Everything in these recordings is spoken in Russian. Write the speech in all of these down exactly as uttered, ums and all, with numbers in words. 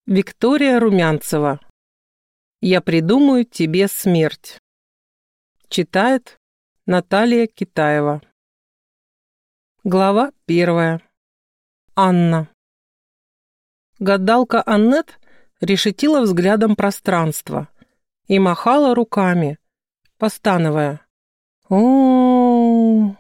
Виктория Румянцева. «Я придумаю тебе смерть». Читает Наталья Китаева. Глава первая. Анна. Гадалка Аннет решетила взглядом пространство и махала руками, постановая. О,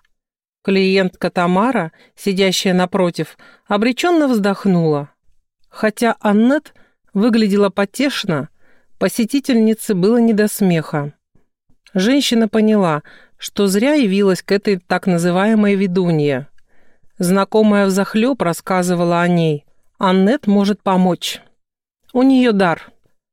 клиентка Тамара, сидящая напротив, обреченно вздохнула. Хотя Аннет выглядела потешно, посетительнице было не до смеха. Женщина поняла, что зря явилась к этой так называемой ведунье. Знакомая взахлеб рассказывала о ней. Аннет может помочь. У нее дар.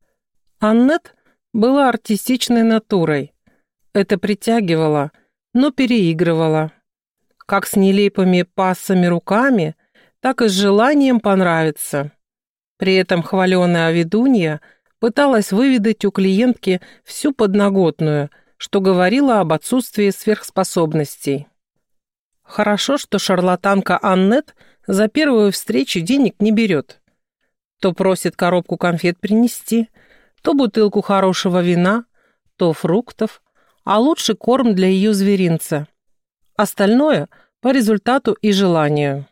Аннет была артистичной натурой. Это притягивало, но переигрывала. Как с нелепыми пассами руками, так и с желанием понравиться. При этом хваленая ведунья пыталась выведать у клиентки всю подноготную, что говорило об отсутствии сверхспособностей. Хорошо, что шарлатанка Аннет за первую встречу денег не берет. То просит коробку конфет принести, то бутылку хорошего вина, то фруктов, а лучше корм для ее зверинца. Остальное по результату и желанию.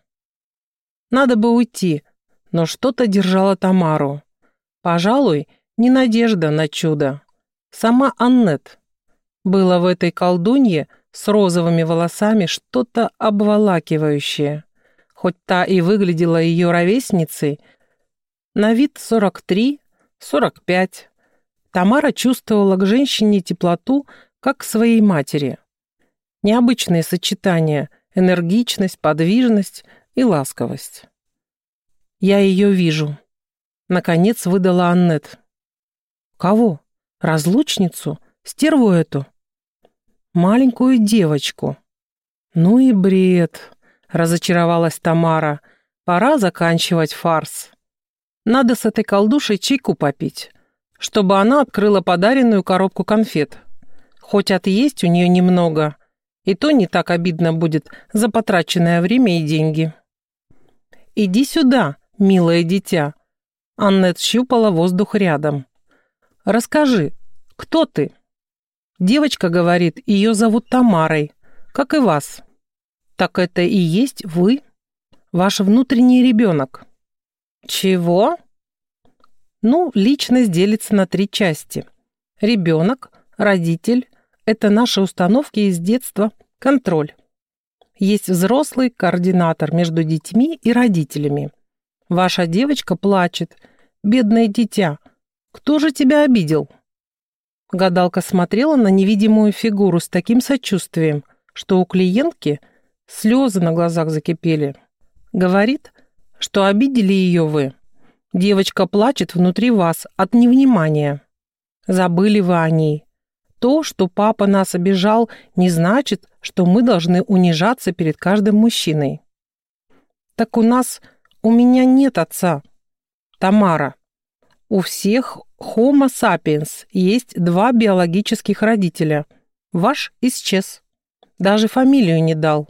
Надо бы уйти, но что-то держало Тамару. Пожалуй, не надежда на чудо. Сама Аннет. Было в этой колдунье с розовыми волосами что-то обволакивающее. Хоть та и выглядела ее ровесницей, на вид сорок три - сорок пять. Тамара чувствовала к женщине теплоту, как к своей матери. Необычные сочетания – энергичность, подвижность и ласковость. «Я ее вижу», — наконец выдала Аннет. «Кого? Разлучницу? Стерву эту?» «Маленькую девочку». «Ну и бред», — разочаровалась Тамара. «Пора заканчивать фарс. Надо с этой колдушей чайку попить, чтобы она открыла подаренную коробку конфет. Хоть отъесть у нее немного, и то не так обидно будет за потраченное время и деньги». «Иди сюда, милое дитя». Аннет щупала воздух рядом. «Расскажи, кто ты?» Девочка говорит, ее зовут Тамарой, как и вас. Так это и есть вы? Ваш внутренний ребенок. Чего? Ну, личность делится на три части. Ребенок, родитель – это наши установки из детства, контроль. Есть взрослый координатор между детьми и родителями. Ваша девочка плачет. Бедное дитя. Кто же тебя обидел? Гадалка смотрела на невидимую фигуру с таким сочувствием, что у клиентки слезы на глазах закипели. Говорит, что обидели ее вы. Девочка плачет внутри вас от невнимания. Забыли вы о ней. То, что папа нас обижал, не значит, что мы должны унижаться перед каждым мужчиной. Так у нас, у меня нет отца. Тамара, у всех Homo sapiens есть два биологических родителя. Ваш исчез. Даже фамилию не дал.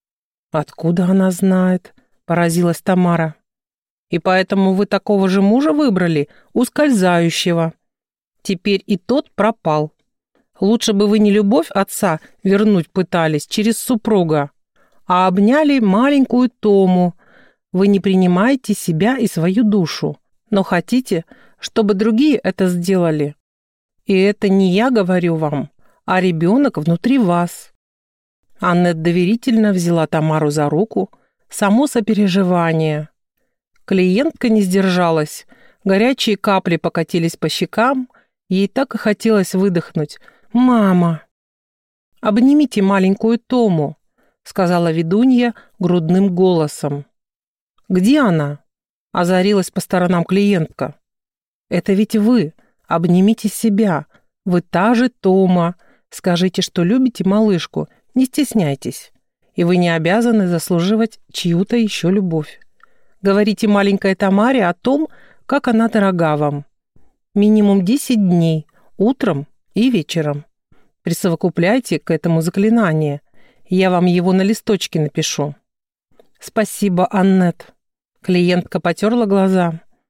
Откуда она знает? Поразилась Тамара. И поэтому вы такого же мужа выбрали, ускользающего. Теперь и тот пропал. Лучше бы вы не любовь отца вернуть пытались через супруга, а обняли маленькую Тому. Вы не принимаете себя и свою душу, но хотите, чтобы другие это сделали. И это не я говорю вам, а ребенок внутри вас. Аннет доверительно взяла Тамару за руку, само сопереживание. Клиентка не сдержалась, горячие капли покатились по щекам, ей так и хотелось выдохнуть. «Мама!» «Обнимите маленькую Тому», — сказала ведунья грудным голосом. «Где она?» — озарилась по сторонам клиентка. «Это ведь вы. Обнимите себя. Вы та же Тома. Скажите, что любите малышку. Не стесняйтесь. И вы не обязаны заслуживать чью-то еще любовь. Говорите маленькой Тамаре о том, как она дорога вам. Минимум десять дней, утром и вечером. Присовокупляйте к этому заклинание. Я вам его на листочке напишу». «Спасибо, Аннет». Клиентка потерла глаза.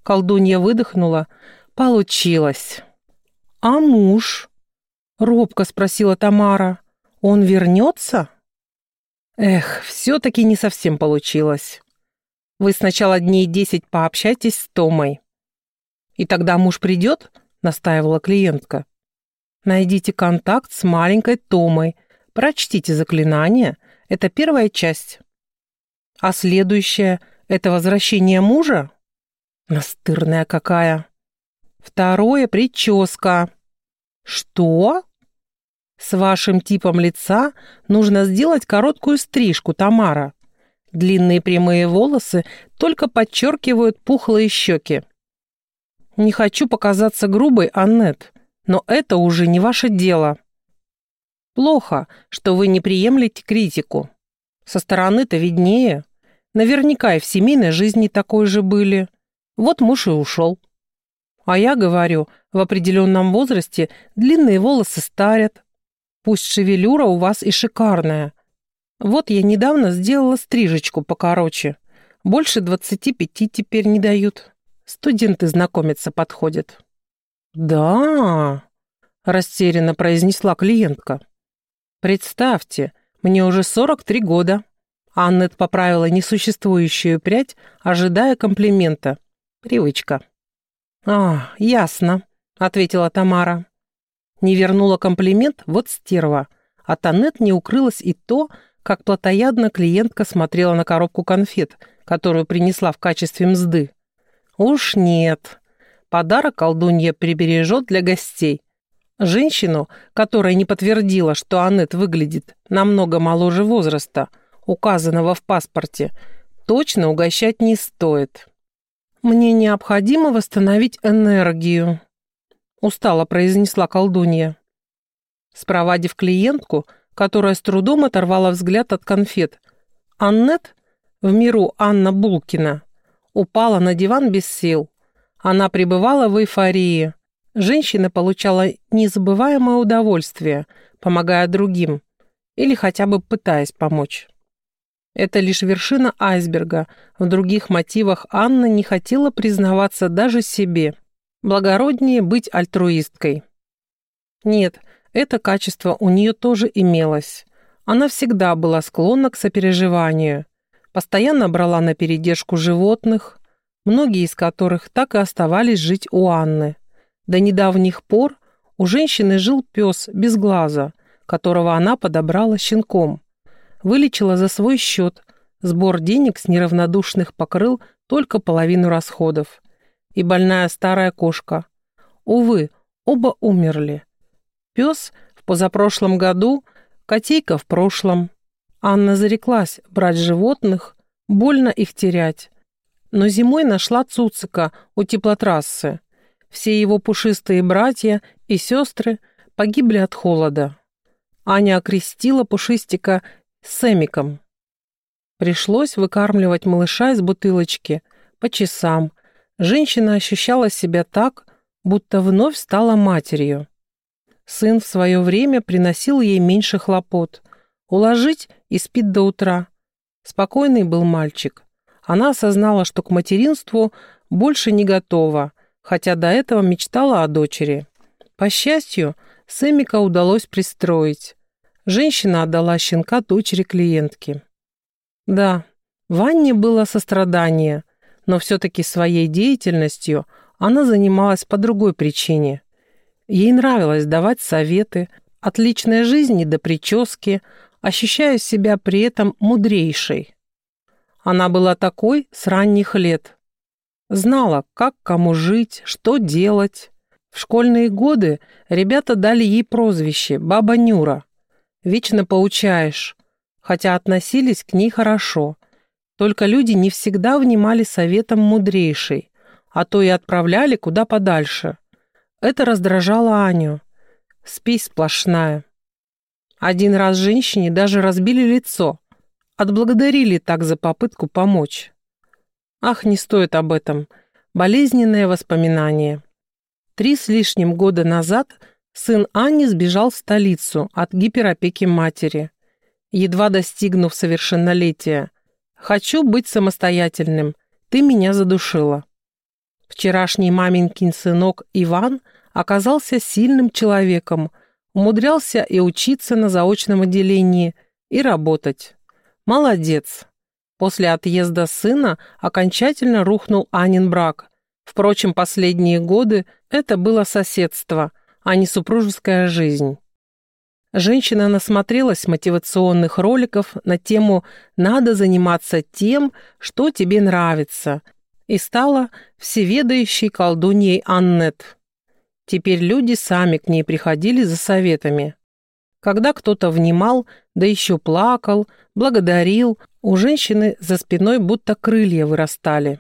Колдунья выдохнула. Получилось. А муж? Робко спросила Тамара. Он вернется? Эх, все-таки не совсем получилось. Вы сначала дней десять пообщайтесь с Томой. И тогда муж придет? Настаивала клиентка. Найдите контакт с маленькой Томой. Прочтите заклинание. Это первая часть. А следующая — это возвращение мужа? Настырная какая. Второе — прическа. Что? С вашим типом лица нужно сделать короткую стрижку, Тамара. Длинные прямые волосы только подчеркивают пухлые щеки. Не хочу показаться грубой, Аннет, но это уже не ваше дело. Плохо, что вы не приемлете критику. Со стороны-то виднее. Наверняка и в семейной жизни такой же были. Вот муж и ушел. А я говорю, в определенном возрасте длинные волосы старят. Пусть шевелюра у вас и шикарная. Вот я недавно сделала стрижечку покороче. Больше двадцати пяти теперь не дают. Студенты знакомиться подходят. «Да», — растерянно произнесла клиентка. «Представьте, мне уже сорок три года». Аннет поправила несуществующую прядь, ожидая комплимента. Привычка. «А, ясно», — ответила Тамара. Не вернула комплимент, вот стерва. От Аннет не укрылось и то, как плотоядно клиентка смотрела на коробку конфет, которую принесла в качестве мзды. Уж нет. Подарок колдунья прибережет для гостей. Женщину, которая не подтвердила, что Аннет выглядит намного моложе возраста, указанного в паспорте, точно угощать не стоит. «Мне необходимо восстановить энергию», — устало произнесла колдунья. Спровадив клиентку, которая с трудом оторвала взгляд от конфет, Аннет, в миру Анна Булкина, упала на диван без сил. Она пребывала в эйфории. Женщина получала незабываемое удовольствие, помогая другим, или хотя бы пытаясь помочь. Это лишь вершина айсберга. В других мотивах Анна не хотела признаваться даже себе. Благороднее быть альтруисткой. Нет, это качество у нее тоже имелось. Она всегда была склонна к сопереживанию. Постоянно брала на передержку животных, многие из которых так и оставались жить у Анны. До недавних пор у женщины жил пес без глаза, которого она подобрала щенком. Вылечила за свой счет, сбор денег с неравнодушных покрыл только половину расходов. И больная старая кошка. Увы, оба умерли. Пес в позапрошлом году, котейка в прошлом. Анна зареклась брать животных, больно их терять. Но зимой нашла Цуцика у теплотрассы. Все его пушистые братья и сестры погибли от холода. Аня окрестила пушистика Сэмиком. Пришлось выкармливать малыша из бутылочки по часам. Женщина ощущала себя так, будто вновь стала матерью. Сын в свое время приносил ей меньше хлопот. Уложить и спит до утра. Спокойный был мальчик. Она осознала, что к материнству больше не готова, хотя до этого мечтала о дочери. По счастью, Сэмика удалось пристроить. Женщина отдала щенка дочери клиентки. Да, в Анне было сострадание, но все-таки своей деятельностью она занималась по другой причине. Ей нравилось давать советы от личной жизни до прически, ощущая себя при этом мудрейшей. Она была такой с ранних лет. Знала, как кому жить, что делать. В школьные годы ребята дали ей прозвище «Баба Нюра». Вечно поучаешь, хотя относились к ней хорошо. Только люди не всегда внимали советам мудрейшей, а то и отправляли куда подальше. Это раздражало Аню. Спесь сплошная. Один раз женщине даже разбили лицо. Отблагодарили так за попытку помочь. Ах, не стоит об этом. Болезненное воспоминание. Три с лишним года назад сын Ани сбежал в столицу от гиперопеки матери. Едва достигнув совершеннолетия. «Хочу быть самостоятельным. Ты меня задушила». Вчерашний маменькин сынок Иван оказался сильным человеком, умудрялся и учиться на заочном отделении, и работать. Молодец. После отъезда сына окончательно рухнул Анин брак. Впрочем, последние годы это было соседство, а не супружеская жизнь. Женщина насмотрелась мотивационных роликов на тему «надо заниматься тем, что тебе нравится», и стала всеведающей колдуньей Аннет. Теперь люди сами к ней приходили за советами. Когда кто-то внимал, да еще плакал, благодарил, у женщины за спиной будто крылья вырастали.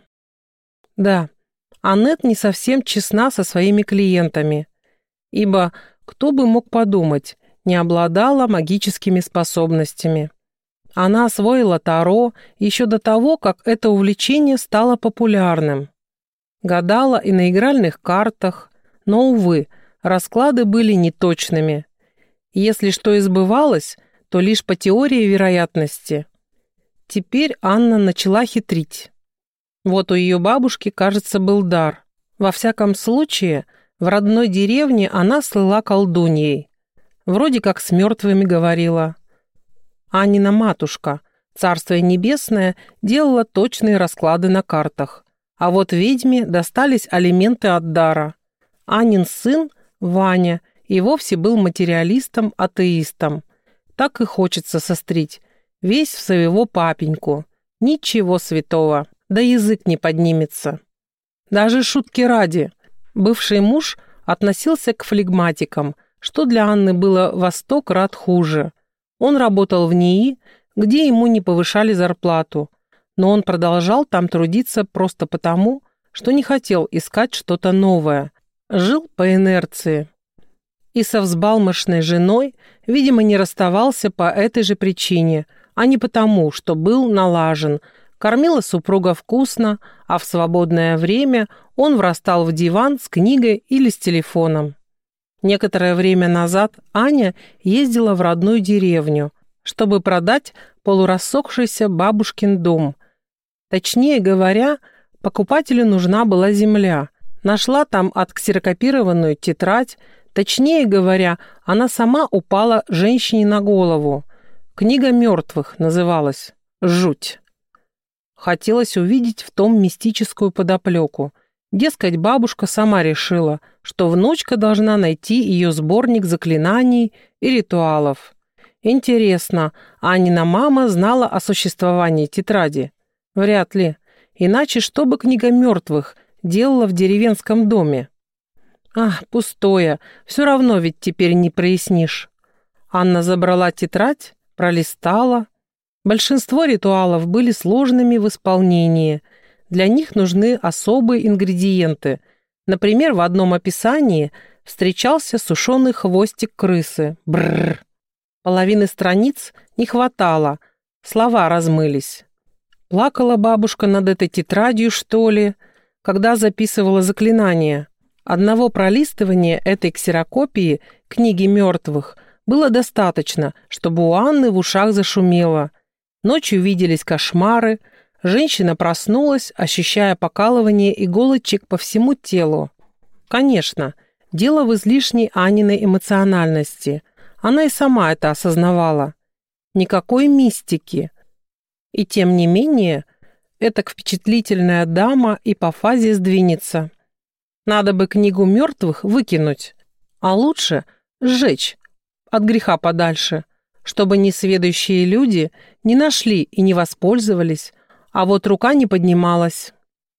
Да, Аннет не совсем честна со своими клиентами, ибо, кто бы мог подумать, не обладала магическими способностями. Она освоила Таро еще до того, как это увлечение стало популярным. Гадала и на игральных картах, но, увы, расклады были неточными. Если что и сбывалось, то лишь по теории вероятности. Теперь Анна начала хитрить. Вот у ее бабушки, кажется, был дар. Во всяком случае, в родной деревне она слыла колдуньей. Вроде как с мертвыми говорила. Анина матушка, царствие небесное, делала точные расклады на картах. А вот ведьме достались алименты от дара. Анин сын, Ваня, и вовсе был материалистом-атеистом. Так и хочется сострить. Весь в своего папеньку. Ничего святого. Да язык не поднимется. Даже шутки ради. Бывший муж относился к флегматикам, что для Анны было во сто крат хуже. Он работал в НИИ, где ему не повышали зарплату, но он продолжал там трудиться просто потому, что не хотел искать что-то новое. Жил по инерции. И со взбалмошной женой, видимо, не расставался по этой же причине, а не потому, что был налажен. Кормила супруга вкусно, а в свободное время он врастал в диван с книгой или с телефоном. Некоторое время назад Аня ездила в родную деревню, чтобы продать полурассохшийся бабушкин дом. Точнее говоря, покупателю нужна была земля. Нашла там отксерокопированную тетрадь. Точнее говоря, она сама упала женщине на голову. Книга мертвых называлась. Жуть. Хотелось увидеть в том мистическую подоплеку. Дескать, бабушка сама решила, что внучка должна найти ее сборник заклинаний и ритуалов. Интересно, Анина мама знала о существовании тетради? Вряд ли. Иначе что бы книга мертвых делала в деревенском доме? Ах, пустое, все равно ведь теперь не прояснишь. Анна забрала тетрадь, пролистала. Большинство ритуалов были сложными в исполнении. Для них нужны особые ингредиенты. Например, в одном описании встречался сушеный хвостик крысы. Бррр. Половины страниц не хватало, слова размылись. Плакала бабушка над этой тетрадью, что ли, когда записывала заклинания. Одного пролистывания этой ксерокопии книги мертвых было достаточно, чтобы у Анны в ушах зашумело. Ночью виделись кошмары, женщина проснулась, ощущая покалывание иголочек по всему телу. Конечно, дело в излишней Аниной эмоциональности. Она и сама это осознавала. Никакой мистики. И тем не менее, эта впечатлительная дама и по фазе сдвинется. Надо бы книгу мертвых выкинуть, а лучше сжечь от греха подальше, чтобы несведущие люди не нашли и не воспользовались, а вот рука не поднималась.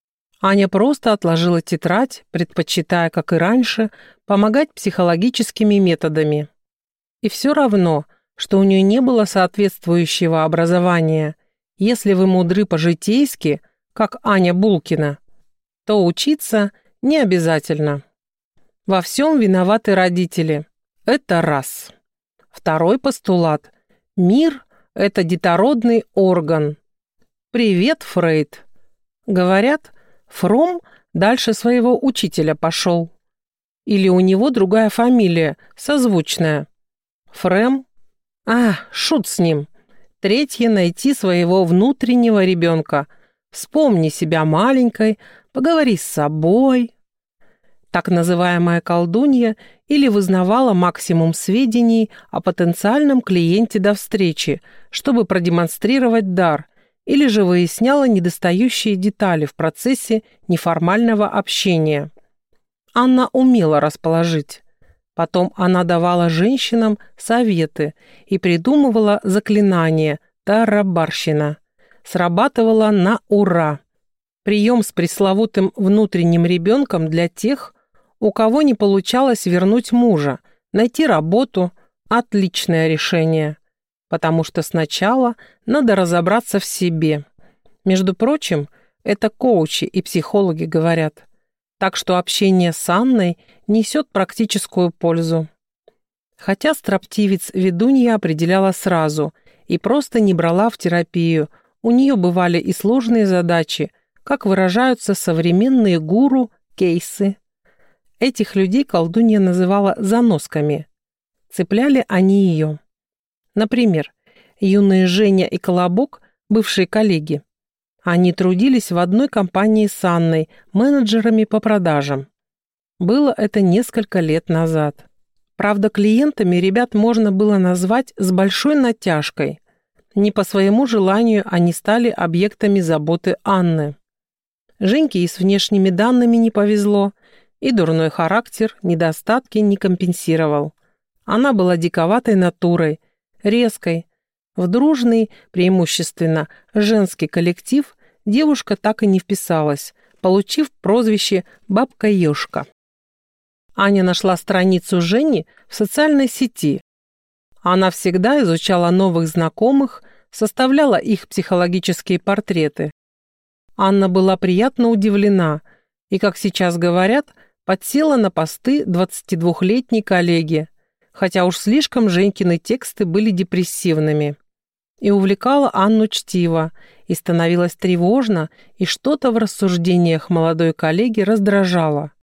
Аня просто отложила тетрадь, предпочитая, как и раньше, помогать психологическими методами. И все равно, что у нее не было соответствующего образования. Если вы мудры по-житейски, как Аня Булкина, то учиться не обязательно. Во всем виноваты родители. Это раз. Второй постулат. Мир – это детородный орган. Привет, Фрейд. Говорят, Фром дальше своего учителя пошел. Или у него другая фамилия, созвучная. Фрем? А, шут с ним. Третье – найти своего внутреннего ребенка. Вспомни себя маленькой, поговори с собой. Так называемая колдунья или вызнавала максимум сведений о потенциальном клиенте до встречи, чтобы продемонстрировать дар, или же выясняла недостающие детали в процессе неформального общения. Анна умела расположить. Потом она давала женщинам советы и придумывала заклинания тарабарщина. Срабатывала на ура. Прием с пресловутым внутренним ребенком для тех, у кого не получалось вернуть мужа, найти работу – отличное решение. Потому что сначала надо разобраться в себе. Между прочим, это коучи и психологи говорят. Так что общение с Анной несет практическую пользу. Хотя строптивец ведунья определяла сразу и просто не брала в терапию. У нее бывали и сложные задачи, как выражаются современные гуру, кейсы. Этих людей колдунья называла заносками. Цепляли они ее. Например, юные Женя и Колобок, бывшие коллеги. Они трудились в одной компании с Анной, менеджерами по продажам. Было это несколько лет назад. Правда, клиентами ребят можно было назвать с большой натяжкой. Не по своему желанию они стали объектами заботы Анны. Женьке и с внешними данными не повезло, и дурной характер недостатки не компенсировал. Она была диковатой натурой, резкой. В дружный, преимущественно женский коллектив девушка так и не вписалась, получив прозвище «бабка-ешка». Аня нашла страницу Жени в социальной сети. Она всегда изучала новых знакомых, составляла их психологические портреты. Анна была приятно удивлена и, как сейчас говорят, подсела на посты двадцатидвухлетней коллеги, хотя уж слишком Женькины тексты были депрессивными. И увлекала Анну чтиво, и становилось тревожно, и что-то в рассуждениях молодой коллеги раздражало.